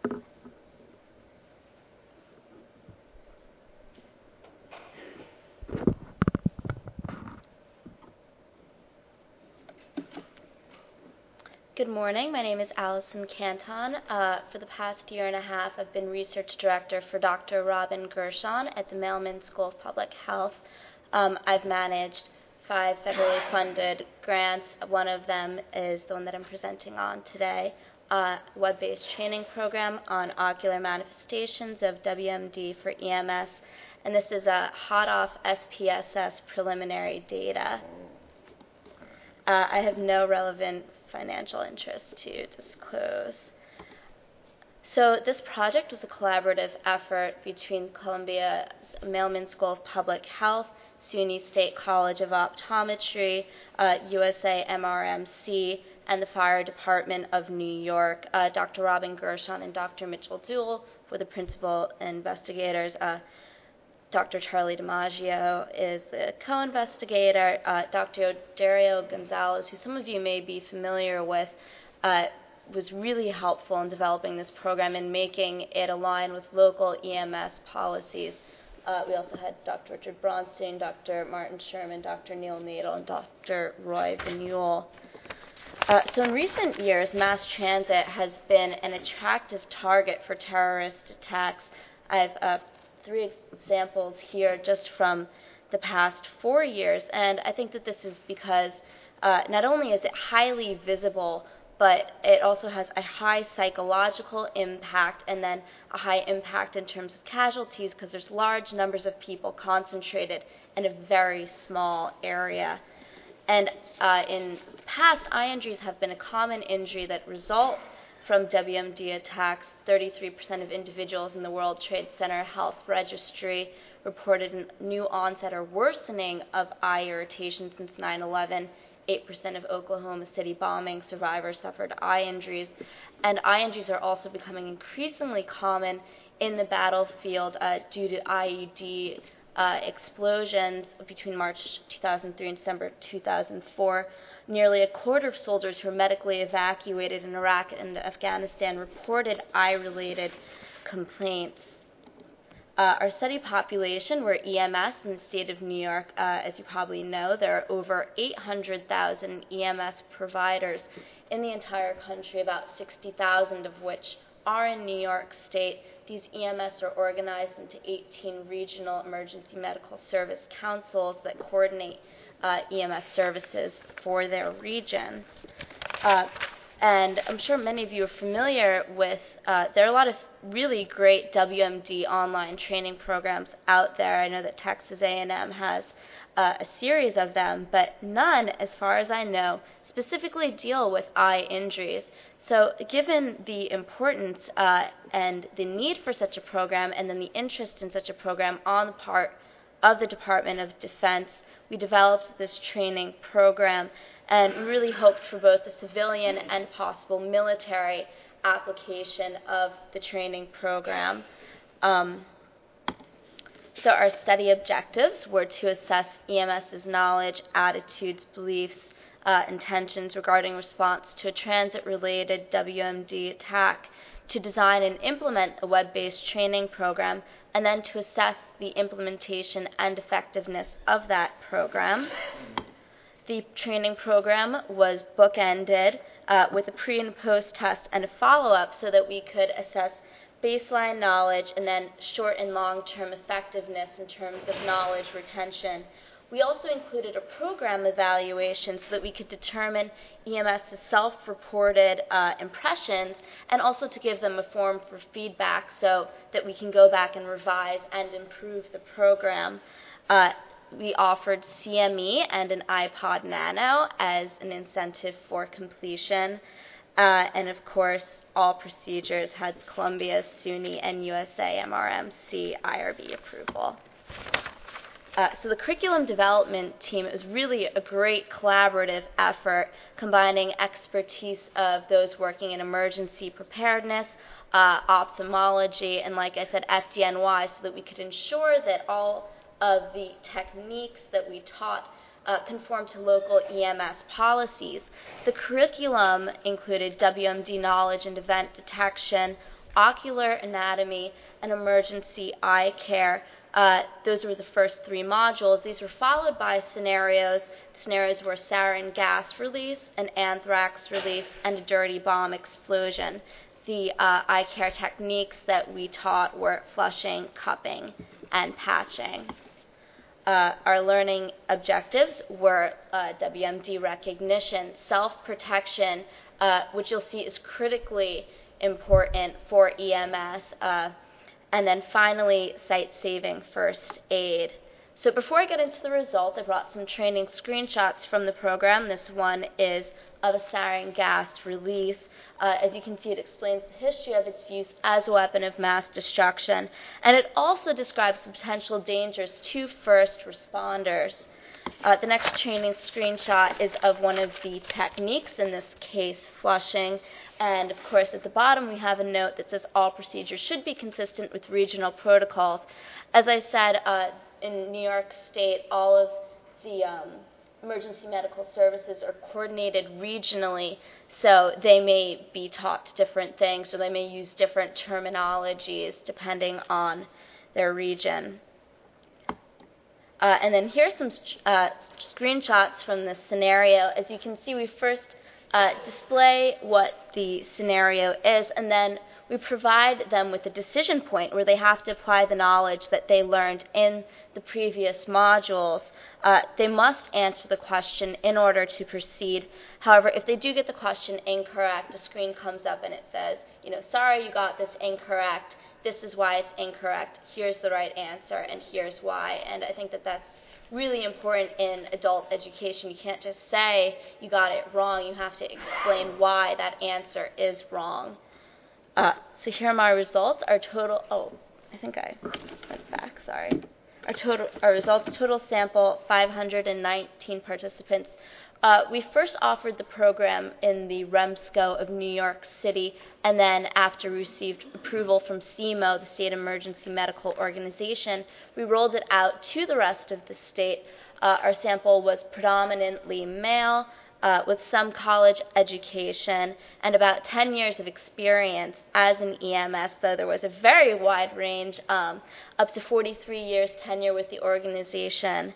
Good morning. My name is Allison Canton. For the past year and a half, I've been research director for Dr. Robin Gershon at the Mailman School of Public Health. I've managed 5 federally funded grants. One of them is the one that I'm presenting on today, a web-based training program on ocular manifestations of WMD for EMS. And this is a hot-off SPSS preliminary data. I have no relevant financial interest to disclose. So this project was a collaborative effort between Columbia's Mailman School of Public Health, SUNY State College of Optometry, USA MRMC, and the Fire Department of New York. Dr. Robin Gershon and Dr. Mitchell Duell were the principal investigators. Dr. Charlie DiMaggio is the co-investigator. Dr. Dario Gonzalez, who some of you may be familiar with, was really helpful in developing this program and making it align with local EMS policies. We also had Dr. Richard Bronstein, Dr. Martin Sherman, Dr. Neil Nadel, and Dr. Roy Vigneault. So in recent years, mass transit has been an attractive target for terrorist attacks. I have 3 examples here just from the past 4 years, and I think that this is because not only is it highly visible, but it also has a high psychological impact and then a high impact in terms of casualties because there's large numbers of people concentrated in a very small area. And in the past, eye injuries have been a common injury that result from WMD attacks. 33% of individuals in the World Trade Center Health Registry reported a new onset or worsening of eye irritation since 9/11. 8% of Oklahoma City bombing survivors suffered eye injuries. And eye injuries are also becoming increasingly common in the battlefield due to IED explosions between March 2003 and December 2004. Nearly a quarter of soldiers who were medically evacuated in Iraq and Afghanistan reported eye-related complaints. Our study population, we're EMS in the state of New York. As you probably know, there are over 800,000 EMS providers in the entire country, about 60,000 of which are in New York State. These EMS are organized into 18 regional emergency medical service councils that coordinate EMS services for their region. And I'm sure many of you are familiar with, there are a lot of really great WMD online training programs out there. I know that Texas A&M has a series of them, but none, as far as I know, specifically deal with eye injuries. So given the importance and the need for such a program and then the interest in such a program on the part of the Department of Defense, we developed this training program and really hoped for both the civilian and possible military application of the training program. So our study objectives were to assess EMS's knowledge, attitudes, beliefs, intentions regarding response to a transit-related WMD attack, to design and implement a web-based training program, and then to assess the implementation and effectiveness of that program. The training program was bookended with a pre- and post-test and a follow-up so that we could assess baseline knowledge and then short and long-term effectiveness in terms of knowledge retention. We also included a program evaluation so that we could determine EMS's self-reported impressions and also to give them a form for feedback so that we can go back and revise and improve the program. We offered CME and an iPod Nano as an incentive for completion. And of course, all procedures had Columbia, SUNY, and USA MRMC IRB approval. So the curriculum development team is really a great collaborative effort combining expertise of those working in emergency preparedness, ophthalmology, and like I said, FDNY, so that we could ensure that all of the techniques that we taught conform to local EMS policies. The curriculum included WMD knowledge and event detection, ocular anatomy and emergency eye care. Those were the first 3 modules. These were followed by scenarios. The scenarios were sarin gas release, an anthrax release, and a dirty bomb explosion. The eye care techniques that we taught were flushing, cupping, and patching. Our learning objectives were WMD recognition, self-protection, which you'll see is critically important for EMS, and then finally, site-saving first aid. So before I get into the results, I brought some training screenshots from the program. This one is of a sarin gas release. As you can see, it explains the history of its use as a weapon of mass destruction, and it also describes the potential dangers to first responders. The next training screenshot is of one of the techniques, in this case, flushing. And of course, at the bottom, we have a note that says all procedures should be consistent with regional protocols. As I said, in New York State, all of the emergency medical services are coordinated regionally, so they may be taught different things, or they may use different terminologies depending on their region. And then here's some screenshots from the scenario. As you can see, we first display what the scenario is, and then we provide them with a decision point where they have to apply the knowledge that they learned in the previous modules. They must answer the question in order to proceed. However, if they do get the question incorrect, a screen comes up and it says, sorry, you got this incorrect. This is why it's incorrect. Here's the right answer, and here's why. And I think that that's really important in adult education. You can't just say you got it wrong. You have to explain why that answer is wrong. So here are my results. Our total, I think I went back, sorry. Our results, total sample, 519 participants. We first offered the program in the REMSCO of New York City, and then after we received approval from SEMO, the State Emergency Medical Organization, we rolled it out to the rest of the state. Our sample was predominantly male, with some college education and about 10 years of experience as an EMS, though there was a very wide range, up to 43 years tenure with the organization.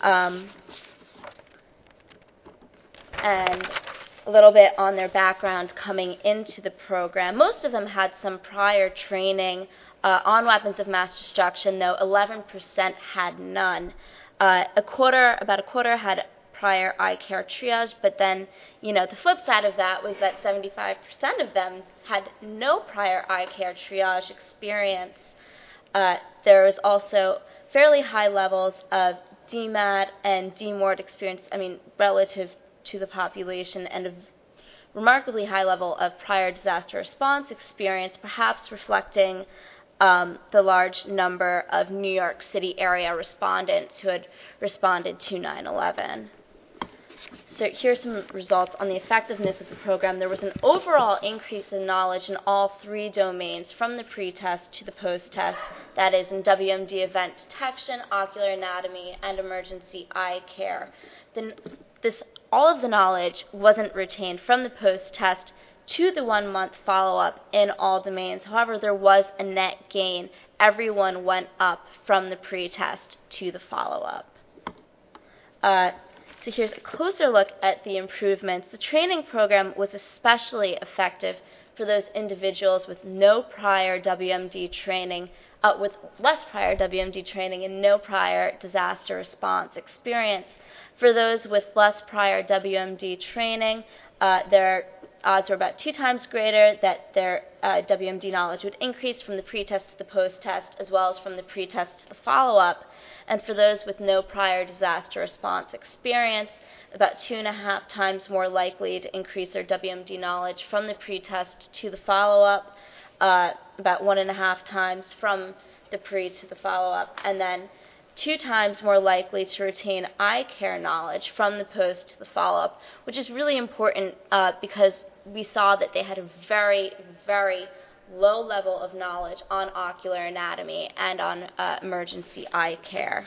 And a little bit on their background coming into the program. Most of them had some prior training on weapons of mass destruction, though 11% had none. About a quarter had prior eye care triage, but then, the flip side of that was that 75% of them had no prior eye care triage experience. There was also fairly high levels of DMAT and DMORD experience, relative to the population, and a remarkably high level of prior disaster response experience, perhaps reflecting the large number of New York City area respondents who had responded to 9/11. So here's some results on the effectiveness of the program. There was an overall increase in knowledge in all 3 domains, from the pre-test to the post-test, that is, in WMD event detection, ocular anatomy, and emergency eye care. All of the knowledge wasn't retained from the post-test to the 1-month follow-up in all domains. However, there was a net gain. Everyone went up from the pre-test to the follow-up. So here's a closer look at the improvements. The training program was especially effective for those individuals with no prior WMD training, with less prior WMD training and no prior disaster response experience. For those with less prior WMD training, their odds were about 2 times greater that their WMD knowledge would increase from the pre-test to the post-test, as well as from the pre-test to the follow-up. And for those with no prior disaster response experience, about 2.5 times more likely to increase their WMD knowledge from the pre-test to the follow-up, about 1.5 times from the pre to the follow-up, and then 2 times more likely to retain eye care knowledge from the post to the follow-up, which is really important because we saw that they had a very, very low level of knowledge on ocular anatomy and on emergency eye care.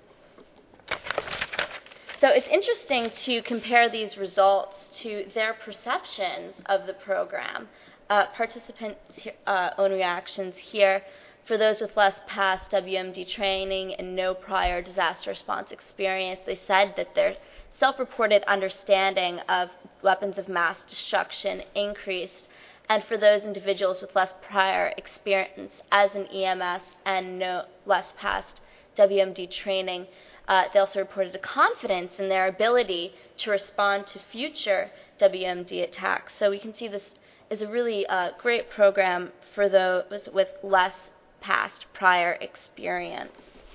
So it's interesting to compare these results to their perceptions of the program. participants' own reactions here. For those with less past WMD training and no prior disaster response experience, they said that their self-reported understanding of weapons of mass destruction increased. And for those individuals with less prior experience as an EMS and no less past WMD training, they also reported a confidence in their ability to respond to future WMD attacks. So we can see this is a really great program for those with less past prior experience.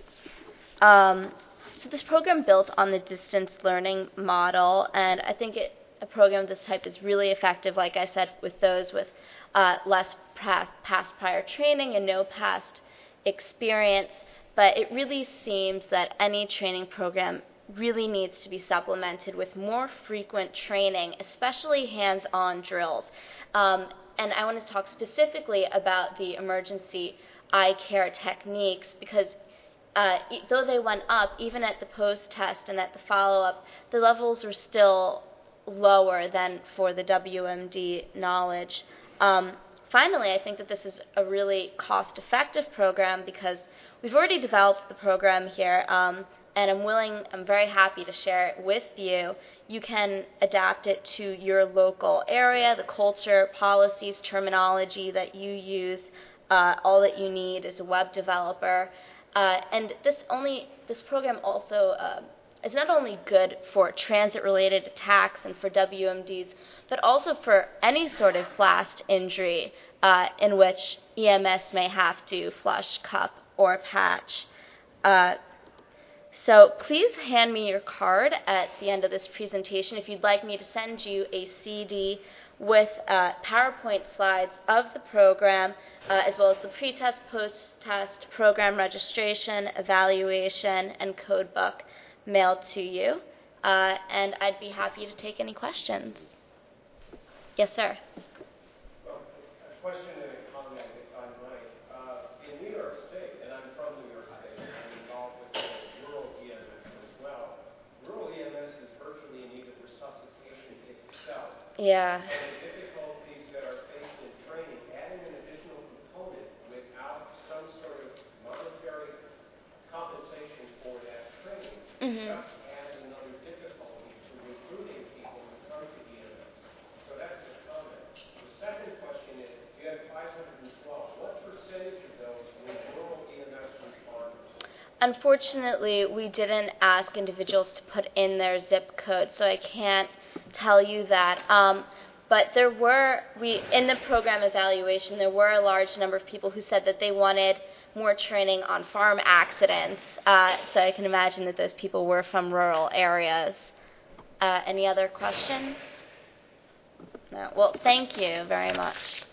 So this program built on the distance learning model, and I think a program of this type is really effective, like I said, with those with less past prior training and no past experience. But it really seems that any training program really needs to be supplemented with more frequent training, especially hands-on drills. And I want to talk specifically about the emergency eye care techniques because though they went up, even at the post-test and at the follow-up, the levels were still lower than for the WMD knowledge. Finally, I think that this is a really cost-effective program because we've already developed the program here, and I'm very happy to share it with you. You can adapt it to your local area, the culture, policies, terminology that you use. All that you need is a web developer. And this program also is not only good for transit-related attacks and for WMDs, but also for any sort of blast injury in which EMS may have to flush, cup, or patch. So please hand me your card at the end of this presentation if you'd like me to send you a CD with PowerPoint slides of the program, as well as the pre-test, post-test, program registration, evaluation, and code book mailed to you. And I'd be happy to take any questions. Yes, sir. Well, a question and a comment, if I might. In New York State, and I'm from New York State, and I'm involved with the rural EMS as well. Rural EMS is virtually in need of resuscitation itself. Yeah. And the difficulties that are faced in training, adding an additional component without some sort of monetary compensation for that training just adds another difficulty to recruiting people to come to EMS. So that's the comment. The second question is, you had 512. What percentage of those were rural EMS responders? Unfortunately, we didn't ask individuals to put in their zip code, so I can't tell you that. But there were, in the program evaluation, there were a large number of people who said that they wanted more training on farm accidents. So I can imagine that those people were from rural areas. Any other questions? No. Well, thank you very much.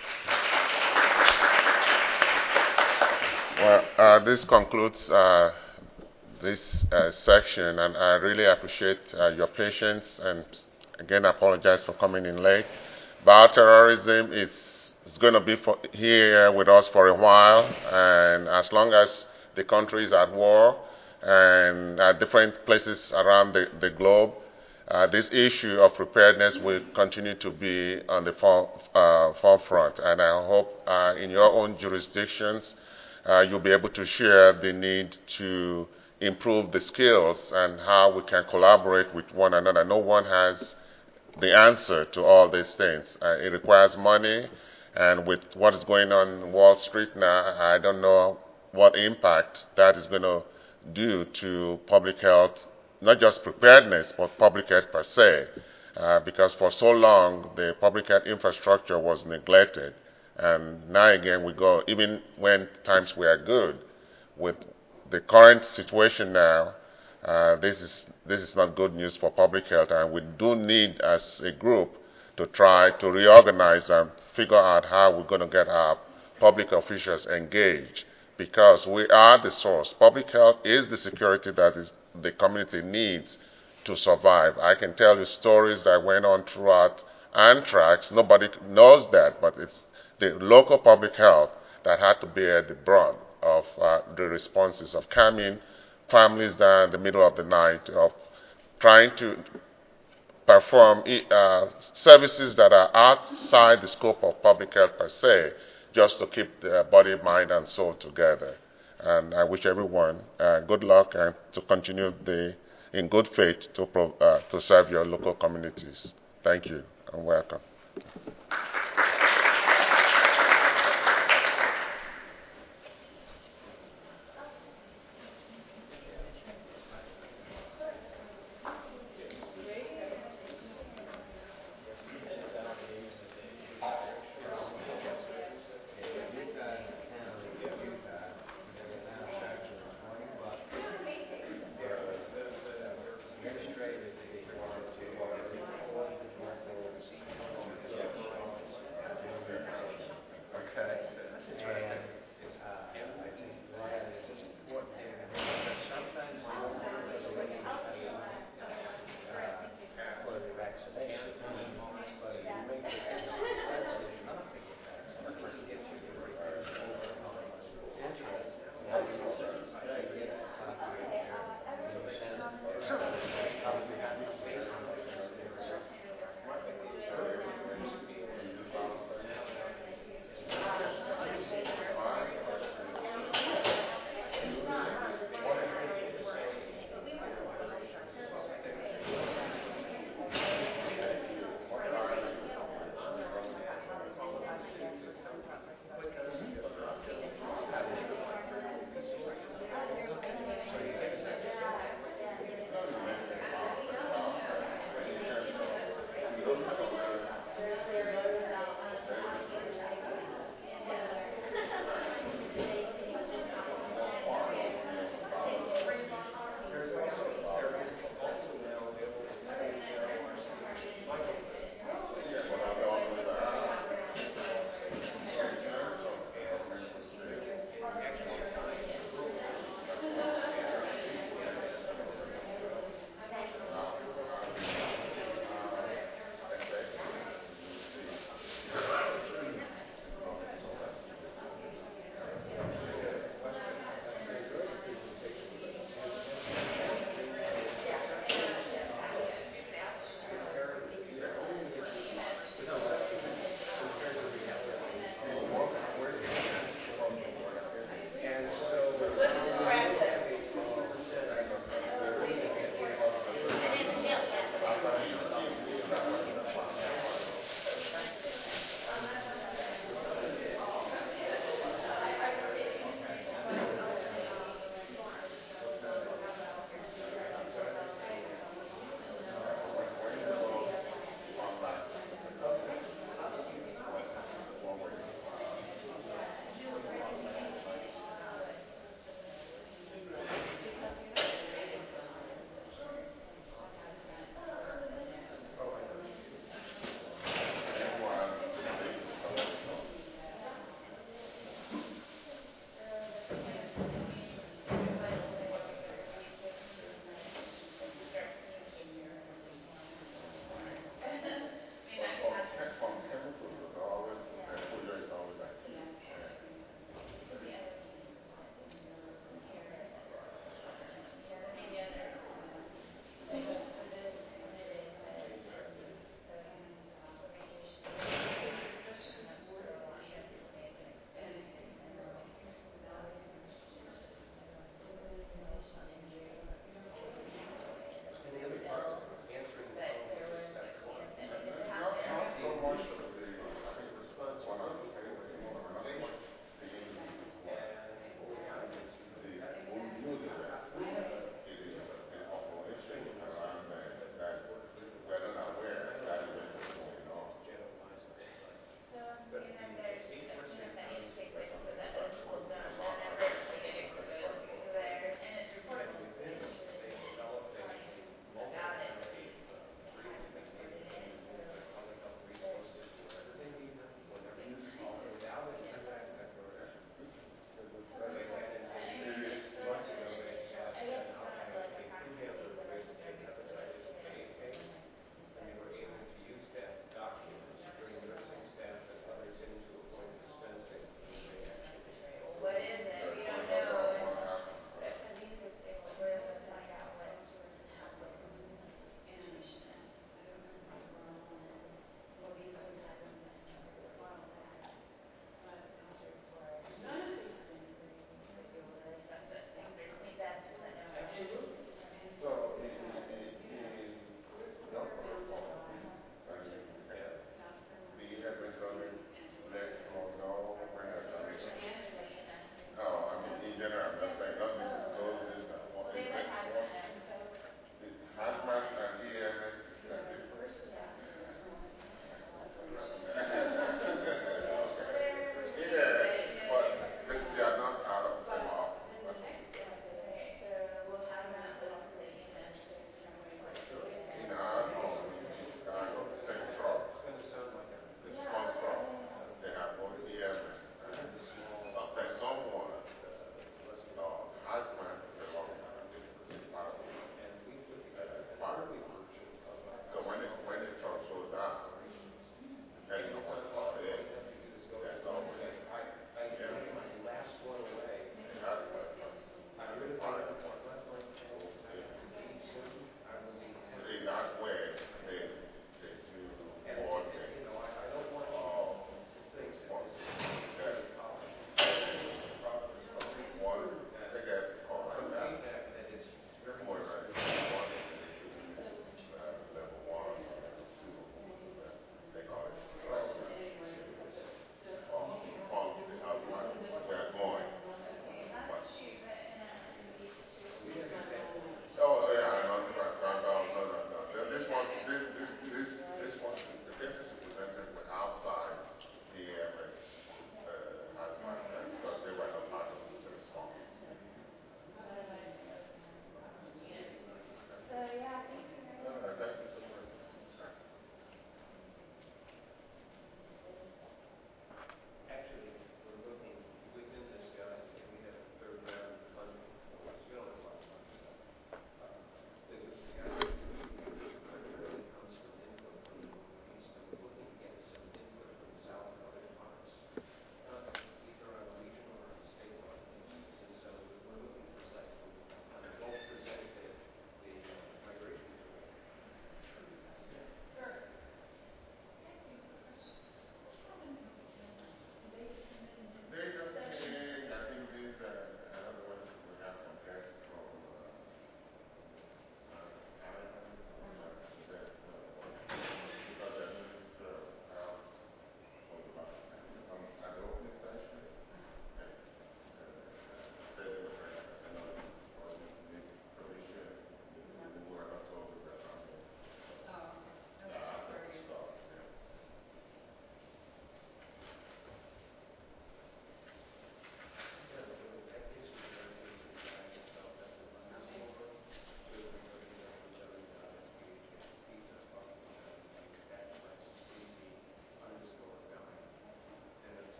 Well, this concludes this section, and I really appreciate your patience, and again, I apologize for coming in late. Bioterrorism is going to be here with us for a while, and as long as the country is at war and at different places around the globe, this issue of preparedness will continue to be on the forefront, and I hope in your own jurisdictions you'll be able to share the need to improve the skills and how we can collaborate with one another. No one has the answer to all these things. It requires money, and with what is going on in Wall Street now, I don't know what impact that is going to do to public health, not just preparedness, but public health per se, because for so long the public health infrastructure was neglected. And now again we go, even when times were good, with the current situation now, this is not good news for public health, and we do need as a group to try to reorganize and figure out how we're going to get our public officials engaged, because we are the source. Public health is the security that the community needs to survive. I can tell you stories that went on throughout anthrax. Nobody knows that, but it's the local public health that had to bear the brunt of the responses of calming families down in the middle of the night, of trying to perform services that are outside the scope of public health per se, just to keep the body, mind, and soul together. And I wish everyone good luck and to continue in good faith to serve your local communities. Thank you and welcome.